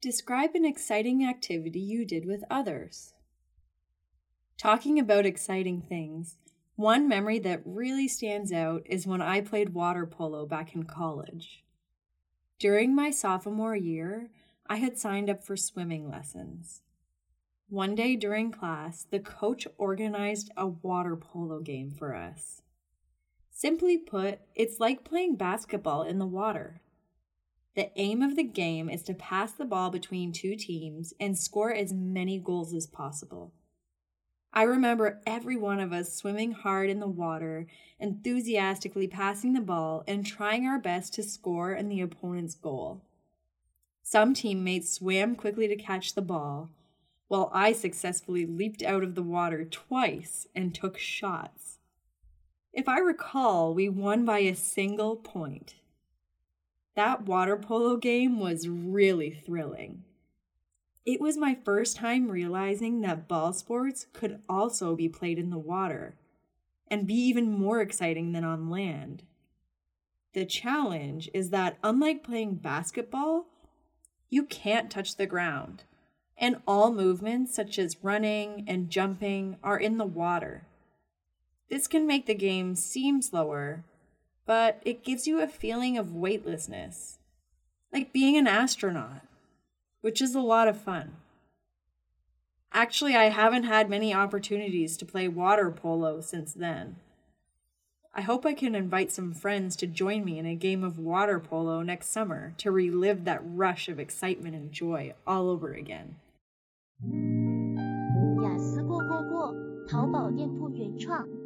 Describe an exciting activity you did with others. Talking about exciting things, one memory that really stands out is when I played water polo back in college. During my sophomore year, I had signed up for swimming lessons. One day during class, the coach organized a water polo game for us. Simply put, it's like playing basketball in the water. The aim of the game is to pass the ball between two teams and score as many goals as possible. I remember every one of us swimming hard in the water, enthusiastically passing the ball and trying our best to score in the opponent's goal. Some teammates swam quickly to catch the ball, while I successfully leaped out of the water twice and took shots. If I recall, we won by a single point. That water polo game was really thrilling. It was my first time realizing that ball sports could also be played in the water and be even more exciting than on land. The challenge is that unlike playing basketball, you can't touch the ground, and all movements such as running and jumping are in the water. This can make the game seem slower, but it gives you a feeling of weightlessness, like being an astronaut, which is a lot of fun. Actually, I haven't had many opportunities to play water polo since then. I hope I can invite some friends to join me in a game of water polo next summer to relive that rush of excitement and joy all over again. 雅思过，淘宝店铺原创